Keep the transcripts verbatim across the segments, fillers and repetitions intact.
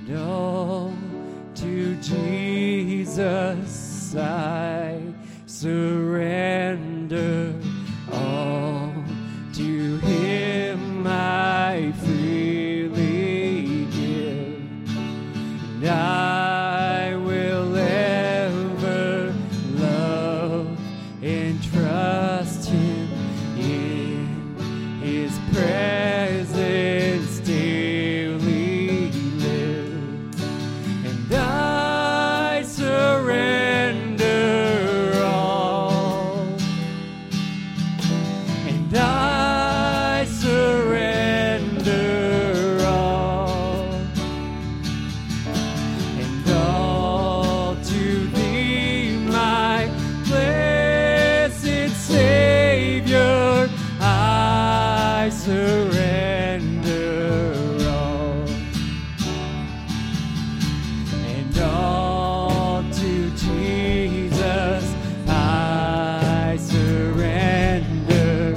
And all to Jesus I surrender. All to Him I freely give. And I will ever love and trust Him in His presence daily live. And I surrender all. And I surrender all. And all to Thee, my blessed Savior, I surrender all. And all to Jesus I surrender.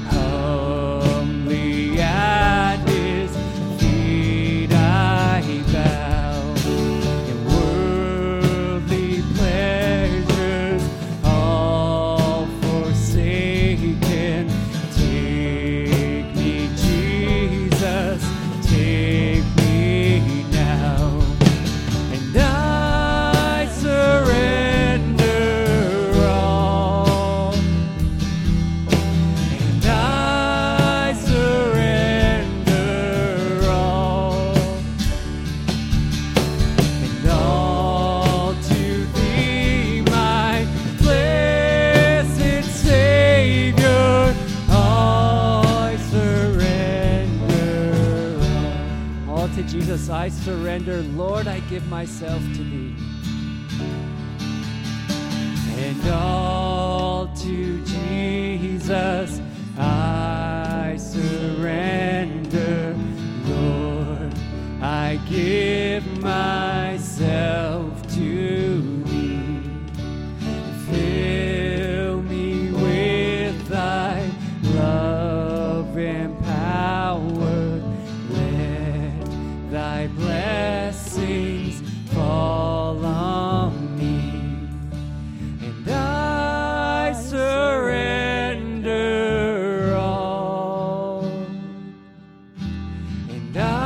Humbly at His feet I bow. And worldly pleasures all forsaken, take me, Jesus, take me now. And I surrender all. And I surrender all. And all to Thee, my blessed Savior, I surrender all. All to Jesus I surrender. Lord, I give myself to Thee. And all to Jesus I surrender. Lord, I give myself to Thee. Fill me with Thy love and power. Let Thy blessings fall on me. And I surrender all. And I